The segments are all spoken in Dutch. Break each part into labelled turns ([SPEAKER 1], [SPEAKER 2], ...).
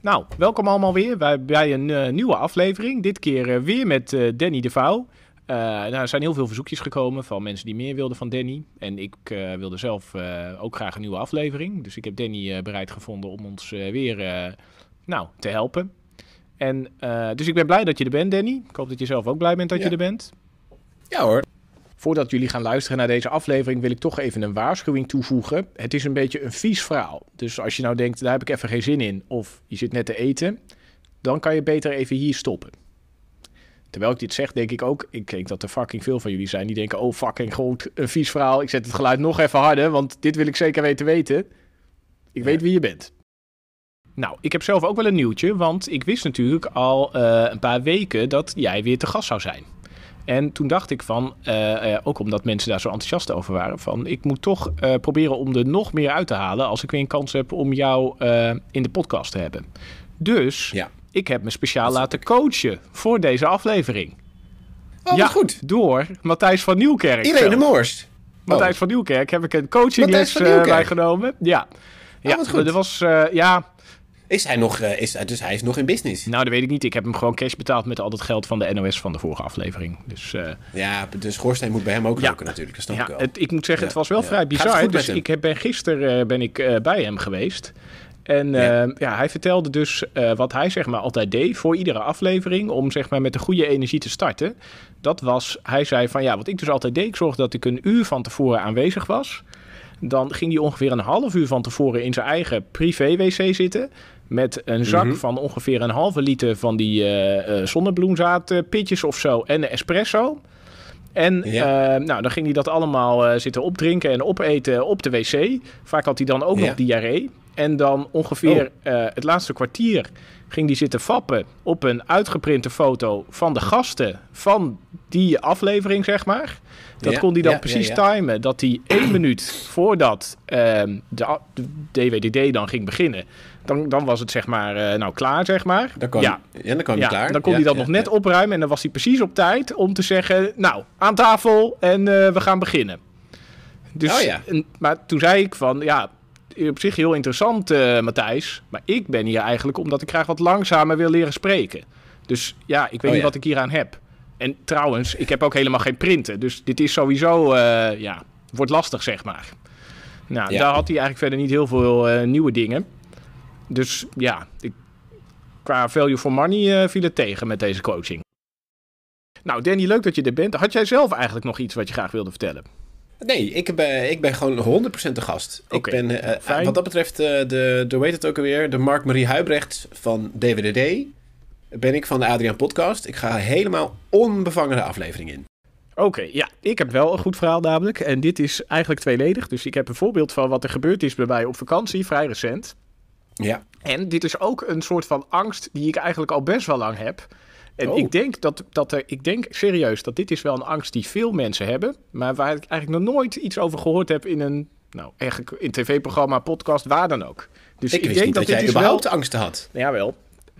[SPEAKER 1] Nou, welkom allemaal weer bij een nieuwe aflevering. Dit keer weer met Danny de Vouw. Er zijn heel veel verzoekjes gekomen van mensen die meer wilden van Danny. En ik wilde zelf ook graag een nieuwe aflevering. Dus ik heb Danny bereid gevonden om ons weer te helpen. En, dus ik ben blij dat je er bent, Danny. Ik hoop dat je zelf ook blij bent dat je er bent.
[SPEAKER 2] Ja hoor.
[SPEAKER 1] Voordat jullie gaan luisteren naar deze aflevering wil ik toch even een waarschuwing toevoegen. Het is een beetje een vies verhaal. Dus als je nou denkt, daar heb ik even geen zin in, of je zit net te eten, dan kan je beter even hier stoppen. Terwijl ik dit zeg, denk ik ook, ik denk dat er fucking veel van jullie zijn die denken, oh fucking goed, een vies verhaal. Ik zet het geluid nog even harder, want dit wil ik zeker weten. Ik weet wie je bent. Nou, ik heb zelf ook wel een nieuwtje, want ik wist natuurlijk al een paar weken dat jij weer te gast zou zijn. En toen dacht ik van, ook omdat mensen daar zo enthousiast over waren, van ik moet toch proberen om er nog meer uit te halen als ik weer een kans heb om jou in de podcast te hebben. Dus ik heb me speciaal laten coachen voor deze aflevering.
[SPEAKER 2] Oh, ja, goed.
[SPEAKER 1] Door Matthijs van Nieuwkerk.
[SPEAKER 2] Irene Moorst.
[SPEAKER 1] Matthijs van Nieuwkerk heb ik een coachingles bijgenomen. Ja,
[SPEAKER 2] wat goed.
[SPEAKER 1] Dat was,
[SPEAKER 2] Is hij nog, dus hij is nog in business?
[SPEAKER 1] Nou, dat weet ik niet. Ik heb hem gewoon cash betaald met al dat geld van de NOS van de vorige aflevering. Dus,
[SPEAKER 2] ja, de schoorsteen moet bij hem ook roken natuurlijk. Dat snap ik wel.
[SPEAKER 1] Ik moet zeggen, het was wel vrij bizar. Dus gisteren ben ik bij hem geweest. En hij vertelde dus wat hij zeg maar altijd deed voor iedere aflevering om zeg maar met de goede energie te starten. Dat was, hij zei van wat ik dus altijd deed, ik zorgde dat ik een uur van tevoren aanwezig was. Dan ging hij ongeveer een half uur van tevoren in zijn eigen privé-wc zitten. Met een zak van ongeveer een halve liter van die zonnebloemzaadpitjes of zo en een espresso. En dan ging hij dat allemaal zitten opdrinken en opeten op de wc. Vaak had hij dan ook nog diarree. En dan ongeveer het laatste kwartier ging hij zitten fappen op een uitgeprinte foto van de gasten van die aflevering, zeg maar. Dat kon hij dan precies timen, dat hij 1 minuut voordat de DWDD dan ging beginnen, dan was het zeg maar klaar, zeg maar.
[SPEAKER 2] Dan kwam hij klaar.
[SPEAKER 1] Dan kon hij dat nog net opruimen en dan was hij precies op tijd om te zeggen, nou, aan tafel en we gaan beginnen. Dus, maar toen zei ik van, op zich heel interessant, Matthijs. Maar ik ben hier eigenlijk omdat ik graag wat langzamer wil leren spreken. Dus ik weet niet wat ik hieraan heb. En trouwens, ik heb ook helemaal geen printen. Dus dit is sowieso, wordt lastig, zeg maar. Nou, daar had hij eigenlijk verder niet heel veel nieuwe dingen. Dus qua value for money viel het tegen met deze coaching. Nou, Danny, leuk dat je er bent. Had jij zelf eigenlijk nog iets wat je graag wilde vertellen?
[SPEAKER 2] Nee, ik ben gewoon 100% de gast.
[SPEAKER 1] Okay,
[SPEAKER 2] ik ben, wat dat betreft, hoe heet het ook alweer, de Mark-Marie Huibrecht van DWDD. Ben ik van de Adriaan Podcast. Ik ga helemaal onbevangen de aflevering in.
[SPEAKER 1] Oké, ik heb wel een goed verhaal namelijk. En dit is eigenlijk tweeledig. Dus ik heb een voorbeeld van wat er gebeurd is bij mij op vakantie, vrij recent.
[SPEAKER 2] Ja.
[SPEAKER 1] En dit is ook een soort van angst die ik eigenlijk al best wel lang heb. En ik denk serieus dat dit is wel een angst die veel mensen hebben. Maar waar ik eigenlijk nog nooit iets over gehoord heb in een tv-programma, podcast, waar dan ook. Dus
[SPEAKER 2] ik wist niet dat jij überhaupt angsten had.
[SPEAKER 1] Jawel.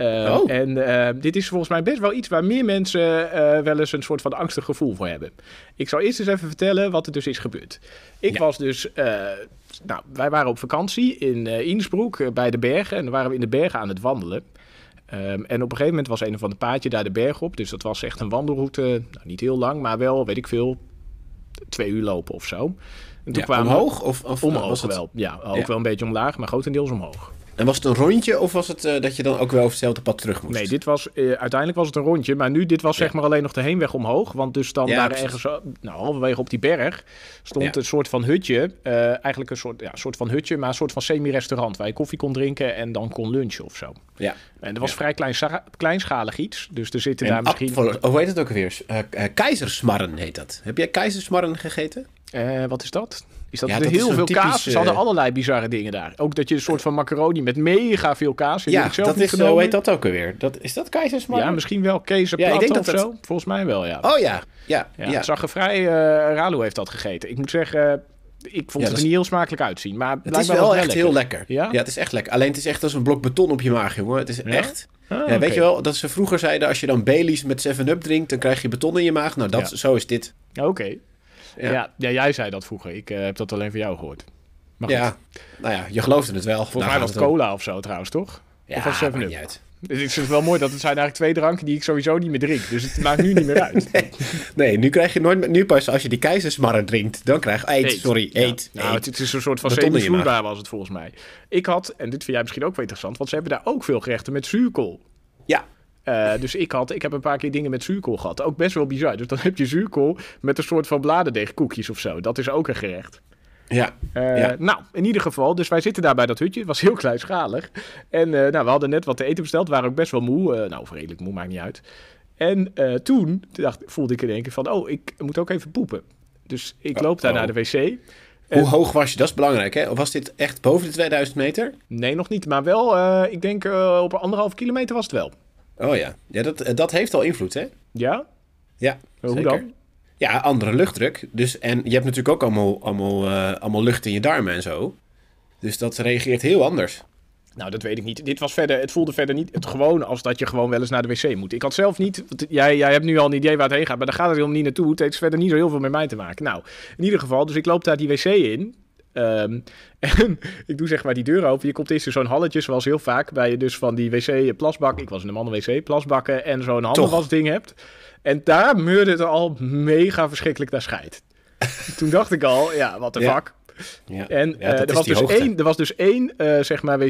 [SPEAKER 1] En dit is volgens mij best wel iets waar meer mensen wel eens een soort van angstig gevoel voor hebben. Ik zal eerst eens even vertellen wat er dus is gebeurd. Ik was dus, wij waren op vakantie in Innsbruck bij de bergen. En dan waren we in de bergen aan het wandelen. En op een gegeven moment was een of ander paadje daar de berg op. Dus dat was echt een wandelroute. Nou, niet heel lang, maar wel, weet ik veel, 2 uur lopen of zo. En toen kwamen
[SPEAKER 2] omhoog? Of
[SPEAKER 1] omhoog wel. Ja, ook wel een beetje omlaag, maar grotendeels omhoog.
[SPEAKER 2] En was het een rondje of was het dat je dan ook wel over hetzelfde pad terug moest?
[SPEAKER 1] Nee, dit was, uiteindelijk was het een rondje. Maar dit was zeg maar alleen nog de heenweg omhoog. Want dus dan daar ergens, halverwege op die berg stond een soort van hutje. Eigenlijk een soort van hutje, maar een soort van semi-restaurant. Waar je koffie kon drinken en dan kon lunchen of zo. Ja. En dat was vrij kleinschalig iets. Dus er zitten daar misschien...
[SPEAKER 2] Hoe heet het ook alweer? Keizersmarren heet dat. Heb jij keizersmarren gegeten?
[SPEAKER 1] Wat is dat? Is dat heel veel kaas? Ze hadden allerlei bizarre dingen daar. Ook dat je een soort van macaroni met mega veel kaas.
[SPEAKER 2] Dat is, hoe heet dat ook alweer? Is dat keizersmarren?
[SPEAKER 1] Ja, misschien wel keizerplat of zo. Volgens mij wel, ja.
[SPEAKER 2] Oh ja.
[SPEAKER 1] Het zag er vrij... Ralu heeft dat gegeten. Ik moet zeggen, ik vond het er niet heel smakelijk uitzien. Maar
[SPEAKER 2] het is wel echt
[SPEAKER 1] lekker.
[SPEAKER 2] heel lekker. Ja, het is echt lekker. Alleen het is echt als een blok beton op je maag, jongen. Het is echt...
[SPEAKER 1] Okay.
[SPEAKER 2] Weet je wel, dat ze vroeger zeiden, als je dan Baileys met 7-Up drinkt, dan krijg je beton in je maag. Nou, zo is dit.
[SPEAKER 1] Oké. Ja, jij zei dat vroeger. Ik heb dat alleen van jou gehoord. Maar goed.
[SPEAKER 2] Ja, nou ja, je geloofde het wel.
[SPEAKER 1] Volgens mij was het cola of zo trouwens, toch?
[SPEAKER 2] Ja,
[SPEAKER 1] of was het 7-Up?
[SPEAKER 2] maakt niet uit.
[SPEAKER 1] Dus ik vind het wel mooi dat het zijn eigenlijk 2 dranken die ik sowieso niet meer drink. Dus het maakt nu niet meer uit.
[SPEAKER 2] Nee, nu krijg je nooit... Nu pas als je die keizersmarren drinkt, dan krijg je... Eet.
[SPEAKER 1] Nou, het is een soort van
[SPEAKER 2] Beton in je
[SPEAKER 1] semi-vloeibaar was het volgens mij. Ik had, en dit vind jij misschien ook wel interessant, want ze hebben daar ook veel gerechten met zuurkool.
[SPEAKER 2] Ja.
[SPEAKER 1] Dus ik heb een paar keer dingen met zuurkool gehad. Ook best wel bizar. Dus dan heb je zuurkool met een soort van bladerdeegkoekjes of zo. Dat is ook een gerecht.
[SPEAKER 2] Ja.
[SPEAKER 1] Nou, in ieder geval, dus wij zitten daar bij dat hutje. Het was heel kleinschalig. En we hadden net wat te eten besteld. We waren ook best wel moe. Of redelijk moe, maakt niet uit. En toen voelde ik in één keer van... ik moet ook even poepen. Dus ik loop daar naar de wc.
[SPEAKER 2] Hoe hoog was je? Dat is belangrijk, hè? Of was dit echt boven de 2000 meter?
[SPEAKER 1] Nee, nog niet. Maar wel, ik denk op 1,5 kilometer was het wel.
[SPEAKER 2] Oh ja. Ja, dat heeft al invloed, hè?
[SPEAKER 1] Ja?
[SPEAKER 2] Ja,
[SPEAKER 1] Hoe
[SPEAKER 2] zeker.
[SPEAKER 1] dan?
[SPEAKER 2] Ja, andere luchtdruk. Dus, en je hebt natuurlijk ook allemaal lucht in je darmen en zo. Dus dat reageert heel anders.
[SPEAKER 1] Nou, dat weet ik niet. Het voelde verder niet het gewoon als dat je gewoon wel eens naar de wc moet. Ik had zelf niet... Jij hebt nu al een idee waar het heen gaat, maar daar gaat het helemaal niet naartoe. Het heeft verder niet zo heel veel met mij te maken. Nou, in ieder geval, dus ik loop daar die wc in. En ik doe zeg maar die deur open. Je komt eerst in zo'n halletje, zoals heel vaak bij je dus van die wc-plasbak. Ik was in de mannen-wc, plasbakken en zo'n handenwasding hebt. En daar meurde het al mega verschrikkelijk naar scheid. Toen dacht ik al, ja, wat de fuck.
[SPEAKER 2] Ja.
[SPEAKER 1] En er was dus één zeg maar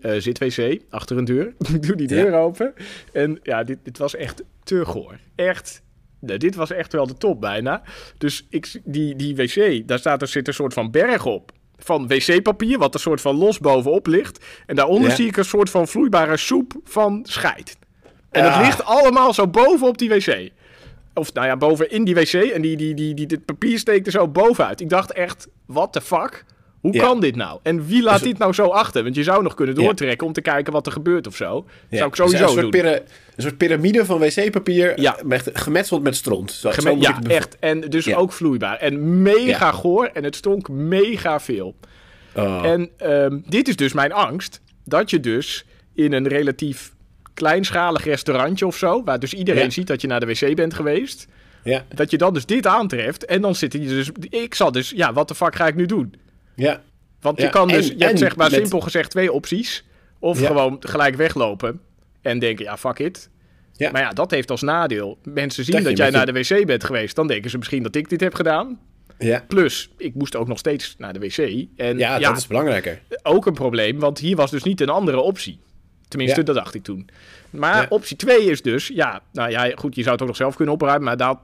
[SPEAKER 1] zit-wc achter een deur. Ik doe die deur open. En ja, dit was echt te goor. Echt. Dit was echt wel de top bijna. Dus die wc, daar zit een soort van berg op. Van wc-papier, wat er soort van los bovenop ligt. En daaronder zie ik een soort van vloeibare soep van scheid. En dat ligt allemaal zo bovenop die wc. Of nou ja, boven in die wc. En dit papier steekt er zo bovenuit. Ik dacht echt, what the fuck? Hoe kan dit nou? En wie laat dit nou zo achter? Want je zou nog kunnen doortrekken om te kijken wat er gebeurt of zo. Dat zou ik sowieso doen.
[SPEAKER 2] Een soort piramide van wc-papier gemetseld met stront.
[SPEAKER 1] Echt. En dus ook vloeibaar. En mega goor. En het stonk mega veel. Oh. En dit is dus mijn angst. Dat je dus in een relatief kleinschalig restaurantje of zo, waar dus iedereen ziet dat je naar de wc bent geweest. Ja. Dat je dan dus dit aantreft. En dan zit je dus... Ik zat dus... Ja, wat de fuck ga ik nu doen? Ja. Want je kan dus... Je hebt zeg maar simpel gezegd 2 opties. Of gewoon gelijk weglopen. En denken, ja, fuck it. Ja. Maar ja, dat heeft als nadeel. Mensen zien dat jij naar de wc bent geweest. Dan denken ze misschien dat ik dit heb gedaan. Ja. Plus, ik moest ook nog steeds naar de wc. En
[SPEAKER 2] dat is belangrijker.
[SPEAKER 1] Ook een probleem, want hier was dus niet een andere optie. Tenminste, dat dacht ik toen. Maar optie 2 is dus... Ja, nou ja, goed, je zou het ook nog zelf kunnen opruimen. Maar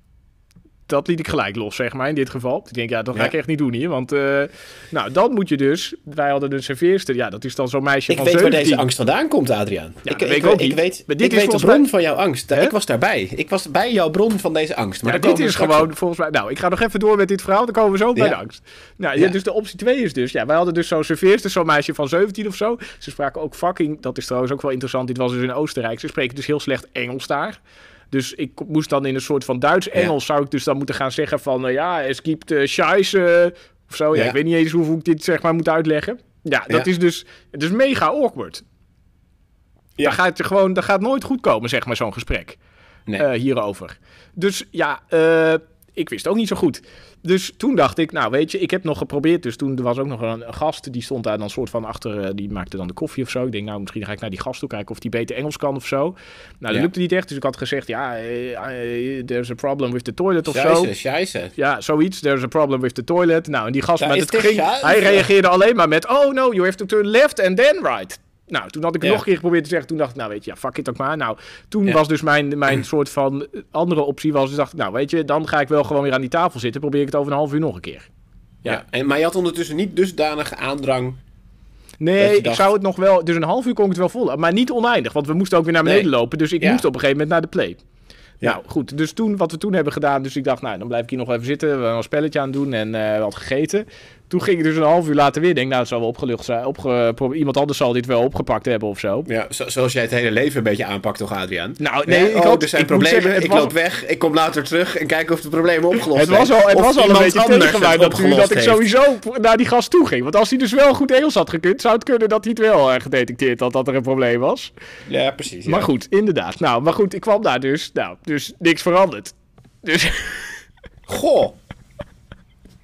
[SPEAKER 1] dat liet ik gelijk los, zeg maar, in dit geval. Ik denk, dat ga ik echt niet doen hier. Want, nou, dan moet je dus... Wij hadden een serveerster. Ja, dat is dan zo'n meisje van 17.
[SPEAKER 2] Ik weet waar deze angst vandaan komt, Adriaan.
[SPEAKER 1] Ja, ik weet
[SPEAKER 2] de bron van jouw angst. Ik was daarbij. Ik was bij jouw bron van deze angst. Maar
[SPEAKER 1] dit is gewoon, volgens mij... Nou, ik ga nog even door met dit verhaal. Dan komen we zo bij de angst. Nou, dus de optie 2 is dus... Ja, wij hadden dus zo'n serveerster, zo'n meisje van 17 of zo. Ze spraken ook fucking... Dat is trouwens ook wel interessant. Dit was dus in Oostenrijk. Ze spreken dus heel slecht Engels daar. Dus ik moest dan in een soort van Duits-Engels... zou ik dus dan moeten gaan zeggen van... es gibt Scheiße of zo. Ja, ik weet niet eens hoe ik dit zeg maar moet uitleggen. Ja, dat is dus... Het is mega awkward. Ja. Dat gaat nooit goed komen, zeg maar, zo'n gesprek. Nee. Hierover. Dus ja, ik wist ook niet zo goed. Dus toen dacht ik, nou weet je, ik heb nog geprobeerd. Dus toen er was ook nog een gast, die stond daar dan soort van achter, die maakte dan de koffie of zo. Ik denk, nou misschien ga ik naar die gast toe kijken of die beter Engels kan of zo. Nou, dat lukte niet echt. Dus ik had gezegd, there's a problem with the toilet of zo.
[SPEAKER 2] Scheisse.
[SPEAKER 1] Ja, zoiets. There's a problem with the toilet. Nou, en die gast hij reageerde alleen maar met, oh no, you have to turn left and then right. Nou, toen had ik het nog een keer geprobeerd te zeggen. Toen dacht ik, nou weet je, fuck it ook maar. Nou, toen was dus mijn soort van andere optie was. Dus dacht ik, nou weet je, dan ga ik wel gewoon weer aan die tafel zitten. Probeer ik het over een half uur nog een keer. Ja.
[SPEAKER 2] Maar je had ondertussen niet dusdanige aandrang.
[SPEAKER 1] Nee, ik zou het nog wel... Dus een half uur kon ik het wel vol. Maar niet oneindig, want we moesten ook weer naar beneden lopen. Dus ik moest op een gegeven moment naar de play. Ja. Nou, goed. Dus wat we toen hebben gedaan... Dus ik dacht, nou, dan blijf ik hier nog even zitten. We hebben een spelletje aan het doen en wat gegeten. Toen ging ik dus een half uur later weer. Denk, nou, het zal wel opgelucht zijn. Iemand anders zal dit wel opgepakt hebben of zo.
[SPEAKER 2] Ja, zoals jij het hele leven een beetje aanpakt, toch, Adriaan?
[SPEAKER 1] Nou, nee, er
[SPEAKER 2] zijn problemen. Ik loop weg. Ik kom later terug en kijk of de problemen opgelost
[SPEAKER 1] zijn. Het was al een beetje tegen mij dat ik sowieso naar die gast toe ging. Want als hij dus wel goed Engels had gekund, zou het kunnen dat hij het wel gedetecteerd had dat er een probleem was.
[SPEAKER 2] Ja, precies. Ja.
[SPEAKER 1] Maar goed, inderdaad. Nou, maar goed, ik kwam daar dus. Nou, dus niks veranderd. Dus...
[SPEAKER 2] Goh.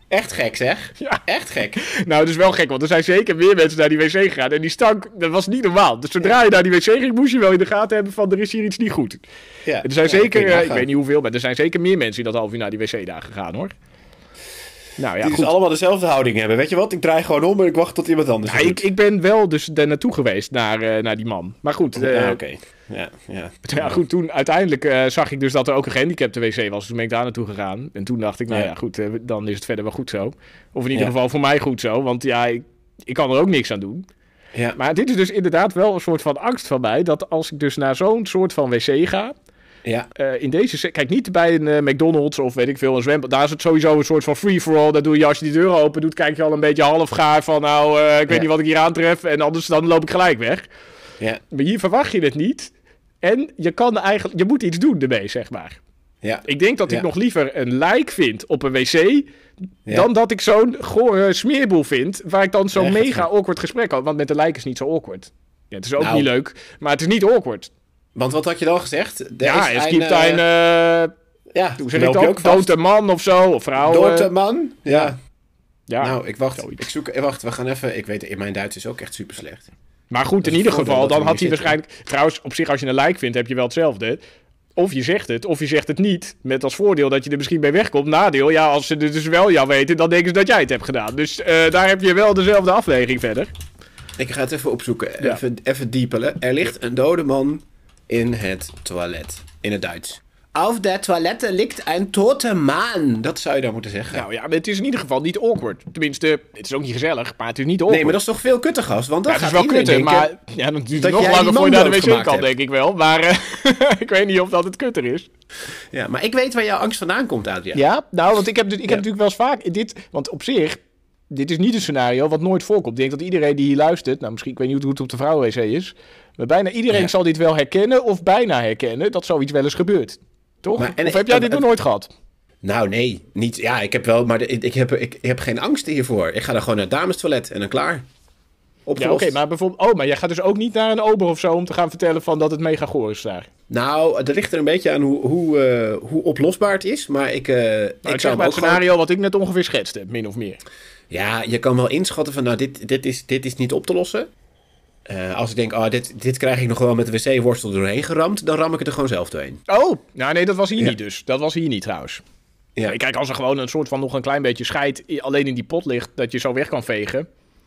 [SPEAKER 2] Echt gek, zeg.
[SPEAKER 1] Ja.
[SPEAKER 2] Echt gek.
[SPEAKER 1] Nou, dat is wel gek, want er zijn zeker meer mensen naar die wc gegaan. En die stank, dat was niet normaal. Dus zodra je naar die wc ging, moest je wel in de gaten hebben van, er is hier iets niet goed.
[SPEAKER 2] Ja.
[SPEAKER 1] Er zijn zeker, ik weet niet hoeveel, maar er zijn zeker meer mensen die dat half uur naar die wc daar gegaan, hoor. Nou ja,
[SPEAKER 2] die dus allemaal dezelfde houding hebben. Weet je wat? Ik draai gewoon om en ik wacht tot iemand anders
[SPEAKER 1] ik ben wel dus daar naartoe geweest, naar die man. Maar goed.
[SPEAKER 2] Oké. Ja,
[SPEAKER 1] goed, toen uiteindelijk zag ik dus dat er ook een gehandicapte wc was. Dus toen ben ik daar naartoe gegaan. En toen dacht ik, nou ja, goed, dan is het verder wel goed zo. Of in ieder geval voor mij goed zo. Want ja, ik kan er ook niks aan doen. Ja. Maar dit is dus inderdaad wel een soort van angst van mij. Dat als ik dus naar zo'n soort van wc ga...
[SPEAKER 2] Ja.
[SPEAKER 1] In deze... Kijk, niet bij een McDonald's of weet ik veel, een zwembad. Daar is het sowieso een soort van free-for-all. Dat doe je als je die deur open doet. Kijk je al een beetje half gaar van... ik weet niet wat ik hier aantref. En anders dan loop ik gelijk weg. Ja. Maar hier verwacht je het niet. En je moet iets doen ermee, zeg maar. Ja. Ik denk dat ik nog liever een lijk vind op een wc... dan dat ik zo'n gore smeerboel vind... waar ik dan zo'n mega awkward gesprek had. Want met een lijk is niet zo awkward. Ja, het is ook niet leuk, maar het is niet awkward.
[SPEAKER 2] Want wat had je dan gezegd?
[SPEAKER 1] Het gibt een... hoe zeg ik dat? Dote man of zo, of vrouw.
[SPEAKER 2] Dote man? Ja.
[SPEAKER 1] Nou,
[SPEAKER 2] ik wacht. Wacht, we gaan even... Ik weet, mijn Duits is ook echt super slecht.
[SPEAKER 1] Maar goed, in ieder geval, dan had hij waarschijnlijk... Trouwens, op zich, als je een like vindt, heb je wel hetzelfde. Of je zegt het niet. Met als voordeel dat je er misschien bij wegkomt. Nadeel, ja, als ze het dus wel jou weten, dan denken ze dat jij het hebt gedaan. Dus daar heb je wel dezelfde afweging verder.
[SPEAKER 2] Ik ga het even opzoeken. Even diepelen. Er ligt een dode man in het toilet. In het Duits. Auf der Toilette ligt een tote man. Dat zou je dan moeten zeggen.
[SPEAKER 1] Nou ja, maar het is in ieder geval niet awkward. Tenminste, het is ook niet gezellig, maar het is niet awkward.
[SPEAKER 2] Nee, maar dat is toch veel kutter, gast? Want dan
[SPEAKER 1] het is wel kutter, maar ja, dan duurt het nog langer voor je naar de wc kan, denk ik wel. Maar ik weet niet of dat het kutter is.
[SPEAKER 2] Ja, maar ik weet waar jouw angst vandaan komt, Adriaan.
[SPEAKER 1] Ja, nou, want ik heb natuurlijk wel eens vaak... Want op zich, dit is niet een scenario wat nooit voorkomt. Ik denk dat iedereen die hier luistert... Nou, misschien, ik weet niet hoe het op de vrouwenwc is... Maar bijna iedereen zal dit wel herkennen of bijna herkennen... dat zoiets wel eens gebeurt. Toch? Of heb jij dit nog nooit gehad?
[SPEAKER 2] Nou, nee. Niet, ja, ik heb wel, maar ik heb geen angst hiervoor. Ik ga dan gewoon naar het damestoilet en dan klaar.
[SPEAKER 1] Ja, oké, maar bijvoorbeeld... maar jij gaat dus ook niet naar een ober of zo... om te gaan vertellen van dat het mega goor is daar?
[SPEAKER 2] Nou, dat ligt er een beetje aan hoe oplosbaar het is. Maar ik
[SPEAKER 1] zou maar het scenario wat ik net ongeveer schetste, min of meer.
[SPEAKER 2] Ja, je kan wel inschatten van... Nou, dit is niet op te lossen. Als ik denk, dit krijg ik nog wel met de wc-worstel doorheen geramd... dan ram ik het er gewoon zelf doorheen.
[SPEAKER 1] Oh, nou nee, dat was hier niet dus. Dat was hier niet trouwens. Ja. Kijk, als er gewoon een soort van nog een klein beetje scheid... alleen in die pot ligt, dat je zo weg kan vegen...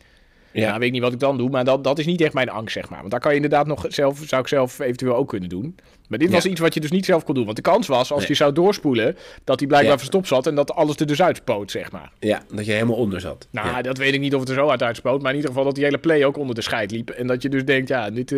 [SPEAKER 1] Ja, weet ik niet wat ik dan doe, maar dat is niet echt mijn angst, zeg maar. Want daar kan je inderdaad nog zelf, zou ik zelf eventueel ook kunnen doen. Maar dit was iets wat je dus niet zelf kon doen. Want de kans was, als je zou doorspoelen, dat hij blijkbaar verstopt zat en dat alles er dus uitspoot, zeg maar.
[SPEAKER 2] Ja, dat je helemaal onder zat.
[SPEAKER 1] Nou, dat weet ik niet of het er zo uitspoot, maar in ieder geval dat die hele play ook onder de scheid liep. En dat je dus denkt, dit...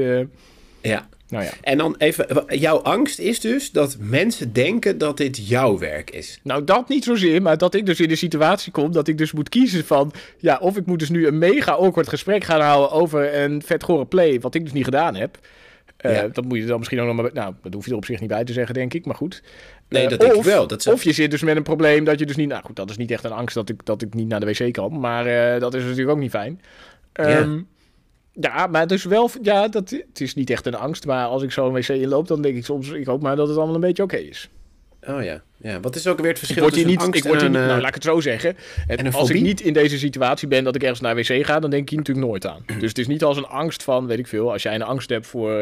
[SPEAKER 2] Ja.
[SPEAKER 1] Nou ja.
[SPEAKER 2] En dan even, jouw angst is dus dat mensen denken dat dit jouw werk is.
[SPEAKER 1] Nou, dat niet zozeer, maar dat ik dus in de situatie kom dat ik dus moet kiezen van... Ja, of ik moet dus nu een mega awkward gesprek gaan houden over een vetgore play, wat ik dus niet gedaan heb. Dat moet je dan misschien ook nog maar... Nou, dat hoef je er op zich niet bij te zeggen, denk ik, maar goed.
[SPEAKER 2] Nee, dat denk ik wel.
[SPEAKER 1] Of je zit dus met een probleem dat je dus niet... Nou goed, dat is niet echt een angst dat ik niet naar de wc kan, maar dat is natuurlijk ook niet fijn. Ja, maar het is wel... Ja, het is niet echt een angst. Maar als ik zo een wc inloop, dan denk ik soms... Ik hoop maar dat het allemaal een beetje oké is.
[SPEAKER 2] Oh ja. Ja. Wat is ook weer het verschil tussen angst en...
[SPEAKER 1] Nou, laat ik het zo zeggen. En als ik niet in deze situatie ben dat ik ergens naar wc ga... dan denk ik hier natuurlijk nooit aan. Dus het is niet als een angst van, weet ik veel... Als jij een angst hebt voor...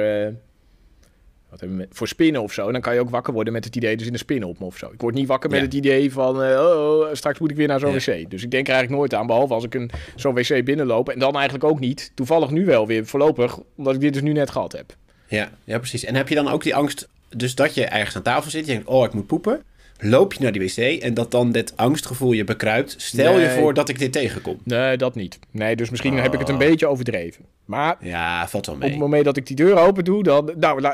[SPEAKER 1] voor spinnen of zo, dan kan je ook wakker worden met het idee... dus in een spin op me of zo. Ik word niet wakker met het idee van... straks moet ik weer naar zo'n wc. Dus ik denk er eigenlijk nooit aan, behalve als ik zo'n wc binnenloop. En dan eigenlijk ook niet. Toevallig nu wel weer, voorlopig, omdat ik dit dus nu net gehad heb.
[SPEAKER 2] Ja, precies. En heb je dan ook die angst, dus dat je ergens aan tafel zit... je denkt, ik moet poepen... Loop je naar die wc en dat dan dit angstgevoel je bekruipt... Stel je voor dat ik dit tegenkom.
[SPEAKER 1] Nee, dat niet. Nee, dus misschien heb ik het een beetje overdreven. Maar
[SPEAKER 2] ja, valt wel mee.
[SPEAKER 1] Op het moment dat ik die deur open doe, dan...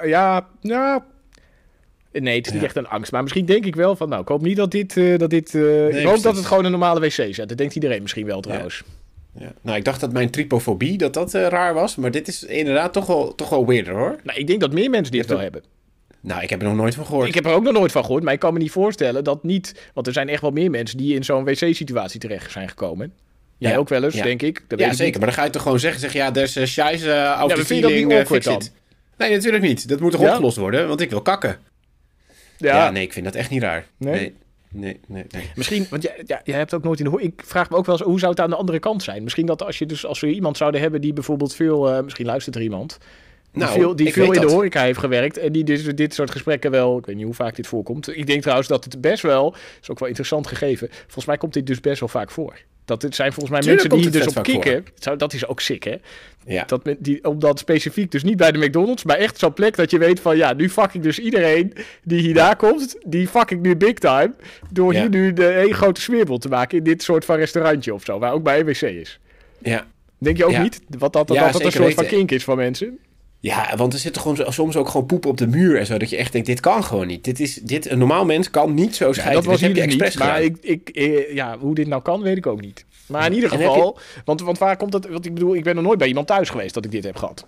[SPEAKER 1] Nee, het is niet echt een angst. Maar misschien denk ik wel van... Nou, ik hoop niet dat dit... ik hoop dat het gewoon een normale wc is. Dat denkt iedereen misschien wel trouwens.
[SPEAKER 2] Ja. Nou, ik dacht dat mijn trypofobie dat raar was. Maar dit is inderdaad toch wel weirder, hoor.
[SPEAKER 1] Nou, ik denk dat meer mensen dit wel hebben.
[SPEAKER 2] Nou, ik heb er nog nooit van gehoord.
[SPEAKER 1] Ik heb er ook nog nooit van gehoord, maar ik kan me niet voorstellen dat niet... Want er zijn echt wel meer mensen die in zo'n wc-situatie terecht zijn gekomen. Jij ook wel eens, denk ik. Dat weet ik
[SPEAKER 2] zeker.
[SPEAKER 1] Niet.
[SPEAKER 2] Maar dan ga je toch gewoon zeggen... er is scheisse auf de
[SPEAKER 1] feeling,
[SPEAKER 2] fix it. Nee, natuurlijk niet. Dat moet toch opgelost worden, want ik wil kakken. Ja, nee, ik vind dat echt niet raar.
[SPEAKER 1] Nee?
[SPEAKER 2] Nee.
[SPEAKER 1] Misschien, want jij hebt ook nooit in de ik vraag me ook wel eens, hoe zou het aan de andere kant zijn? Misschien dat als we iemand zouden hebben die bijvoorbeeld veel... misschien luistert er iemand... Die veel in de horeca heeft gewerkt en die dus dit soort gesprekken wel... Ik weet niet hoe vaak dit voorkomt. Ik denk trouwens dat het best wel... is ook wel interessant gegeven. Volgens mij komt dit dus best wel vaak voor. Dat het zijn volgens mij mensen die hier dus op kicken. Dat is ook sick, hè?
[SPEAKER 2] Ja.
[SPEAKER 1] Omdat specifiek dus niet bij de McDonald's... maar echt zo'n plek dat je weet van... ja, nu fuck ik dus iedereen die hierna komt... die fuck ik nu big time... door hier nu de hele grote smeerbol te maken... in dit soort van restaurantje of zo... waar ook bij een wc is.
[SPEAKER 2] Ja.
[SPEAKER 1] Denk je ook niet? Dat een soort van kink is van mensen...
[SPEAKER 2] Ja, want er zit gewoon soms ook gewoon poep op de muur en zo. Dat je echt denkt, dit kan gewoon niet. Een normaal mens kan niet zo scheiden.
[SPEAKER 1] Dat was
[SPEAKER 2] heb je expres
[SPEAKER 1] niet. Maar hoe dit nou kan, weet ik ook niet. Maar in ieder geval, want waar komt het... Want ik bedoel, ik ben nog nooit bij iemand thuis geweest dat ik dit heb gehad.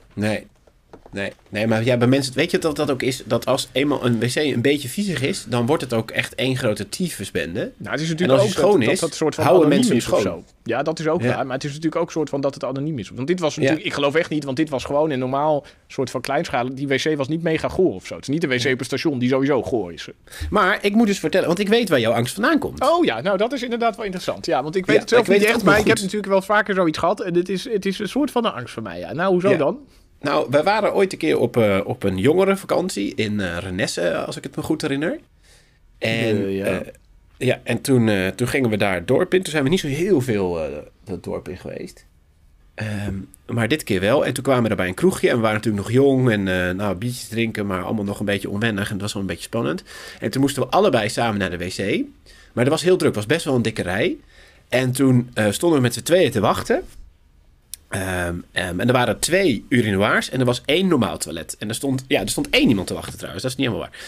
[SPEAKER 1] Nee, maar bij mensen, weet je dat ook is? Dat als eenmaal een wc een beetje viezig is, dan wordt het ook echt één grote tyfusbende. Nou, het is natuurlijk ook
[SPEAKER 2] schoon is,
[SPEAKER 1] dat soort van
[SPEAKER 2] houden
[SPEAKER 1] mensen
[SPEAKER 2] mensen
[SPEAKER 1] schoon. Zo. Ja, dat is ook waar. Maar het is natuurlijk ook een soort van dat het anoniem is. Want dit was natuurlijk, ik geloof echt niet, want dit was gewoon een normaal soort van kleinschalig. Die wc was niet mega goor of zo. Het is niet de wc op een station die sowieso goor is.
[SPEAKER 2] Maar ik moet dus vertellen, want ik weet waar jouw angst vandaan komt.
[SPEAKER 1] Oh ja, nou dat is inderdaad wel interessant. Ja, want ik weet het zelf niet echt, maar ik heb natuurlijk wel vaker zoiets gehad. En het is een soort van een angst voor mij. Ja. Nou, hoezo dan?
[SPEAKER 2] Nou, wij waren ooit een keer op een jongerenvakantie in Renesse, als ik het me goed herinner. En, en toen gingen we daar het dorp in. Toen zijn we niet zo heel veel dat dorp in geweest. Maar dit keer wel. En toen kwamen we daar bij een kroegje. En we waren natuurlijk nog jong. En biertjes drinken, maar allemaal nog een beetje onwennig. En dat was wel een beetje spannend. En toen moesten we allebei samen naar de wc. Maar dat was heel druk. Het was best wel een dikke rij. En toen stonden we met z'n tweeën te wachten. En er waren 2 urinoirs en er was 1 normaal toilet. En er stond 1 iemand te wachten trouwens, dat is niet helemaal waar.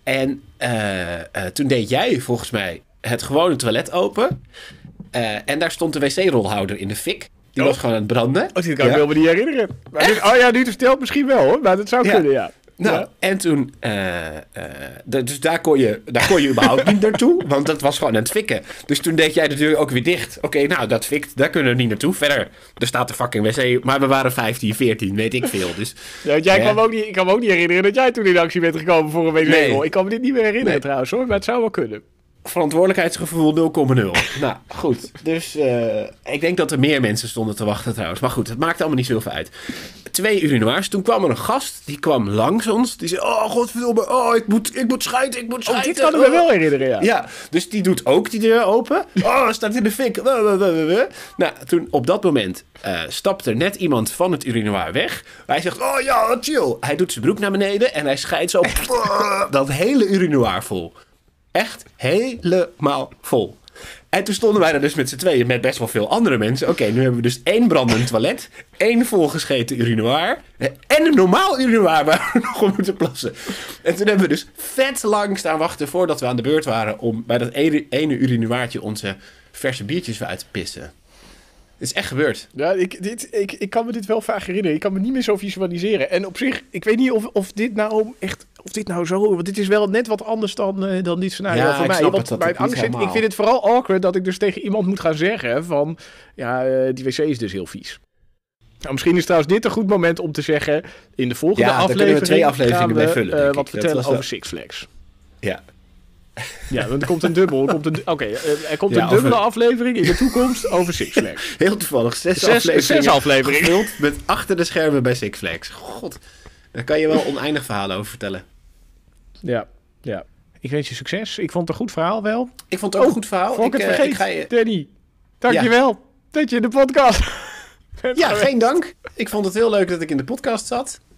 [SPEAKER 2] En toen deed jij volgens mij het gewone toilet open. En daar stond de wc-rolhouder in de fik. Die was gewoon aan het branden.
[SPEAKER 1] Oh, dat kan ik me helemaal niet herinneren. Maar nu vertelt misschien wel hoor, maar dat zou kunnen, ja.
[SPEAKER 2] Nou, en toen... dus daar kon je überhaupt niet naartoe. Want dat was gewoon aan het fikken. Dus toen deed jij de deur ook weer dicht. Oké, nou, dat fikt. Daar kunnen we niet naartoe. Verder, er staat de fucking wc. Maar we waren 15, 14, weet ik veel. Dus,
[SPEAKER 1] ik kan me ook niet herinneren dat jij toen in actie bent gekomen voor een wc-rol. Nee. Ik kan me dit niet meer herinneren trouwens hoor. Maar het zou wel kunnen.
[SPEAKER 2] Verantwoordelijkheidsgevoel 0,0. Nou, goed. Dus ik denk dat er meer mensen stonden te wachten trouwens. Maar goed, het maakt allemaal niet zoveel uit. 2 urinoirs. Toen kwam er een gast. Die kwam langs ons. Die zei, oh godverdomme. Oh, ik moet schijten.
[SPEAKER 1] Oh, dit kan ik me wel herinneren, ja.
[SPEAKER 2] Ja, dus die doet ook die deur open. Oh, staat in de fik. Nou, toen op dat moment stapt er net iemand van het urinoir weg. Hij zegt, oh ja, chill. Hij doet zijn broek naar beneden. En hij scheidt zo dat hele urinoir vol. Echt helemaal vol. En toen stonden wij er dus met z'n tweeën met best wel veel andere mensen. Oké, nu hebben we dus 1 brandend toilet, 1 volgescheten urinoir en een normaal urinoir waar we nog om moeten plassen. En toen hebben we dus vet lang staan wachten voordat we aan de beurt waren om bij dat ene urinoirtje onze verse biertjes weer uit te pissen. Het is echt gebeurd.
[SPEAKER 1] Ja, ik kan me dit wel vaak herinneren. Ik kan me niet meer zo visualiseren. En op zich, ik weet niet of dit nou echt... Of dit nou zo... Want dit is wel net wat anders dan dit scenario voor mij. Want bij angst ik vind het vooral awkward dat ik dus tegen iemand moet gaan zeggen van... Ja, die wc is dus heel vies. Nou, misschien is trouwens dit een goed moment om te zeggen... In de volgende aflevering... kunnen we
[SPEAKER 2] 2 afleveringen bij vullen.
[SPEAKER 1] Wat vertellen over Six Flags.
[SPEAKER 2] Ja.
[SPEAKER 1] Ja, want er komt een dubbel. Er komt een dubbele aflevering in de toekomst over Six Flags.
[SPEAKER 2] Heel toevallig. 6 afleveringen. Gevuld met achter de schermen bij Six Flags. God, daar kan je wel oneindig verhalen over vertellen.
[SPEAKER 1] Ja. Ik wens je succes. Ik vond het een goed verhaal wel.
[SPEAKER 2] Ik vond het ook een goed verhaal.
[SPEAKER 1] Vond ik het vergeten, Danny. Dankjewel dat je in de podcast
[SPEAKER 2] geen dank. Ik vond het heel leuk dat ik in de podcast zat.